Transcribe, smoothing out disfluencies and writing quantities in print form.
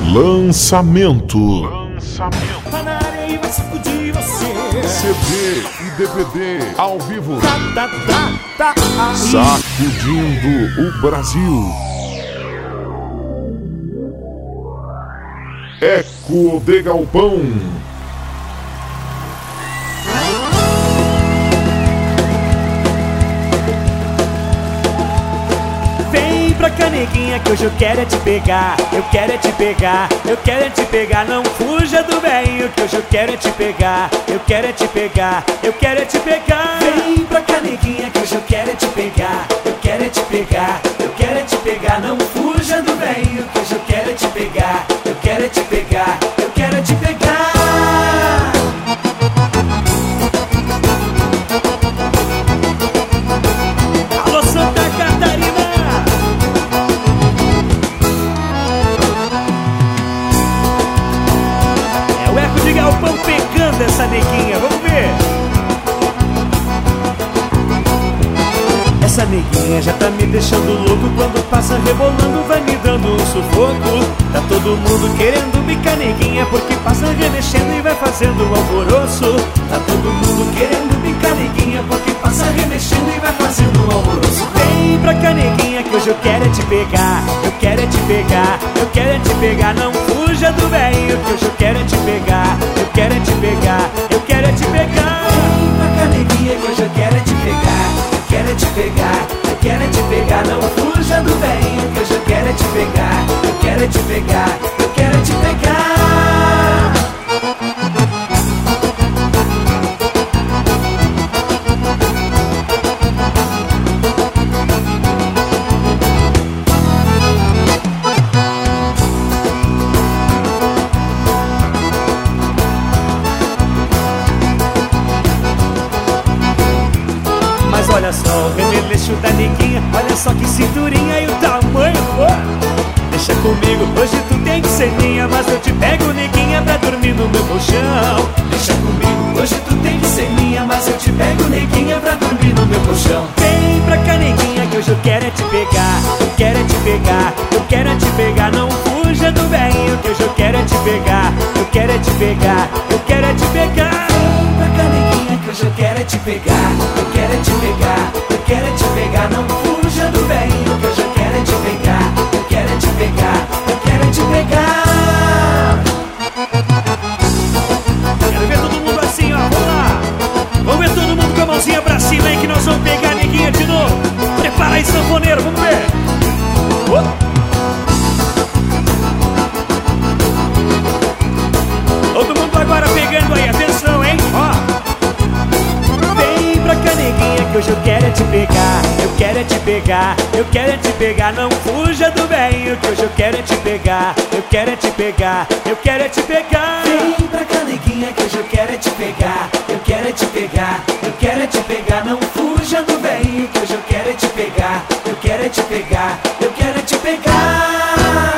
Lançamento. Tá na areia e vai sacudir você. CD e DVD ao vivo. Tá aí. Sacudindo o Brasil. Eco de Galpão. Vem pra cá, neguinha, que hoje eu quero é te pegar. Eu quero é te pegar, eu quero é te pegar. Não fuja do velho, que hoje eu quero é te pegar. Eu quero é te pegar, eu quero é te pegar. Vem pra cá, neguinha, que hoje eu quero é te pegar. Eu quero é te pegar, eu quero é te pegar. Não fuja do velho, que hoje eu quero é te pegar. Eu quero é te pegar, eu quero é te pegar. Alô, Santa Catarina! É o Eco de Galpão pegando essa neguinha, vamos ver. Essa neguinha já tá me deixando louco. Quando passa rebolando vai me dando um sufoco. Tá todo mundo querendo bicar neguinha, porque passa remexendo e vai fazendo um alvoroço. Tá todo mundo querendo bicar neguinha, porque passa remexendo e vai fazendo um alvoroço. Vem pra cá, neguinha, que hoje eu quero é te pegar. Eu quero é te pegar, eu quero é te pegar. Não fuja do velho, que hoje eu quero é te pegar. Eu quero é te pegar, eu quero é te pegar. Vem pra cá, neguinha, que hoje eu quero é te pegar. Eu quero é te pegar, eu quero é te pegar. Não fuja do velho, que hoje eu quero é te pegar. Eu quero é te pegar, eu quero é te pegar. Mas olha só o remeleixo da neguinha, olha só que cinturinha e o tamanho, pô. Deixa comigo, hoje tu tem que ser minha, mas eu te pego, neguinha, pra dormir no meu colchão. Deixa comigo, hoje tu tem que ser minha, mas eu te pego, neguinha, pra dormir no meu colchão. Vem pra cá, neguinha, que hoje eu quero é te pegar. Eu quero é te pegar, eu quero é te pegar. Não fuja do velho, que hoje eu quero é te pegar. Eu quero é te pegar, eu quero é te pegar. Vem pra cá, neguinha, que hoje eu quero é te pegar. Eu quero é te pegar, eu quero é te pegar. Não fuja do velho, que hoje eu quero é te pegar. Eu quero é te pegar, eu quero é te pegar. Quero ver todo mundo assim, ó, vamos lá. Vamos ver todo mundo com a mãozinha pra cima aí, que nós vamos pegar a neguinha de novo. Prepara aí, sanfoneiro, vamos ver. Todo mundo agora pegando aí, atenção, hein, ó. Vem pra cá, neguinha, que hoje eu quero é te pegar. Eu quero é te pegar, eu quero é te pegar. Não fuja do velho, que hoje eu quero é te pegar. Eu quero é te pegar, eu quero é te pegar. Vem pra cá, neguinha, que hoje eu quero é te pegar. Eu quero é te pegar, eu quero é te pegar. Não fuja do velho, que hoje eu quero é te pegar. Eu quero é te pegar, eu quero é te pegar.